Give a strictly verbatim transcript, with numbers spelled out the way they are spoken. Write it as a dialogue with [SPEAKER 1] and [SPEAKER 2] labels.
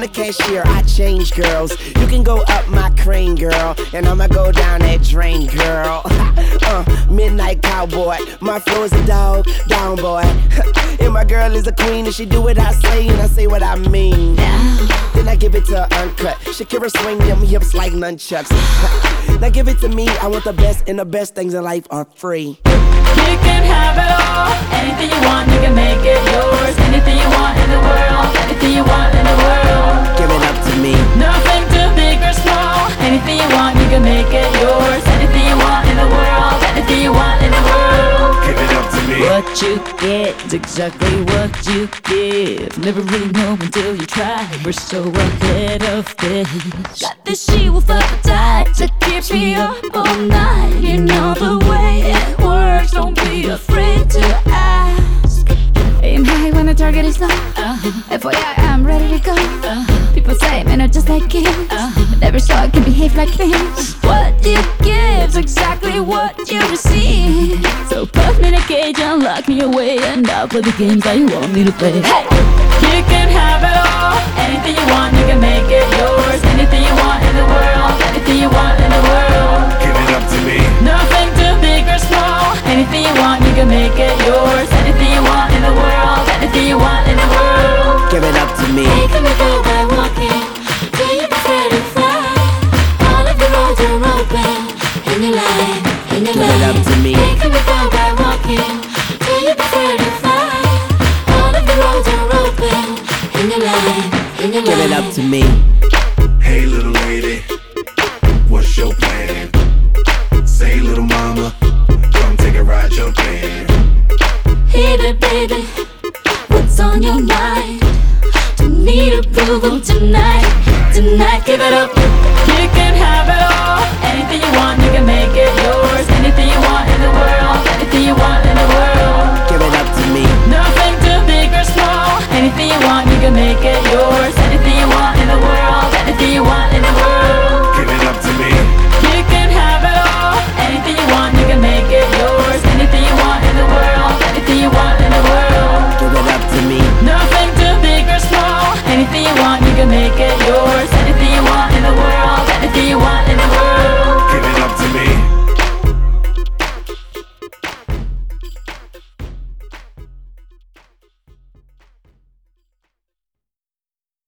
[SPEAKER 1] the cashier, I change girls. You can go up my crane, girl, and I'ma go down that drain, girl. uh, midnight cowboy, my flow is a dog, down boy. And my girl is a queen, and she do what I say, and I say what I mean. Then I give it to her uncut. Shakira swing them hips like nunchucks. Now give it to me, I want the best, and the best things in life are free.
[SPEAKER 2] You can have it all, anything you want, you can make it yours. Anything you want in the world, anything you want in the world.
[SPEAKER 1] Give it up to me.
[SPEAKER 2] Nothing too big or small, anything you want, you can make it yours. Anything you want in the world, anything you want in the world.
[SPEAKER 3] Give it up to me.
[SPEAKER 2] What you get is exactly what you give. Never really know until you try. We're so ahead of this. Got this she will fuck tight that keeps me up all night. You know the way it works, don't be afraid to ask.
[SPEAKER 4] Aim high when the target is low. uh-huh. F Y I, I'm ready to go. uh-huh. People say men are just like kids. uh-huh. But every soul can behave like this.
[SPEAKER 2] What you give's exactly what you receive. So put me in a cage and lock me away, and I'll play the games that you want me to play. Hey! You can have it all, anything you want, you can make it yours. Anything you want in the world, anything you want in the world.
[SPEAKER 3] Give it up to me.
[SPEAKER 2] Nothing too big or small, anything you want, you can make it yours. Anything you want in the world, anything you want in the world.
[SPEAKER 1] Give it up to me.
[SPEAKER 2] Hey, come and go by walking, do you prefer to fly? All of the roads are open in your life, in your
[SPEAKER 1] Give
[SPEAKER 2] life.
[SPEAKER 1] it up to me.
[SPEAKER 2] Hey, come and go by walking, do you prefer to fly? All of the roads are open in your life, in your life.
[SPEAKER 1] Give it up to me.
[SPEAKER 3] Hey little lady, what's your plan? Say little mama, come take a ride, jump in.
[SPEAKER 2] Hey there, baby, what's on your mind? Don't need approval tonight, tonight. Give it up. You can have it all, anything you want, you can make it yours. Anything you want in the world, anything you want in the world.
[SPEAKER 1] Give it up to me.
[SPEAKER 2] Nothing too big or small, anything you want, you can make it yours.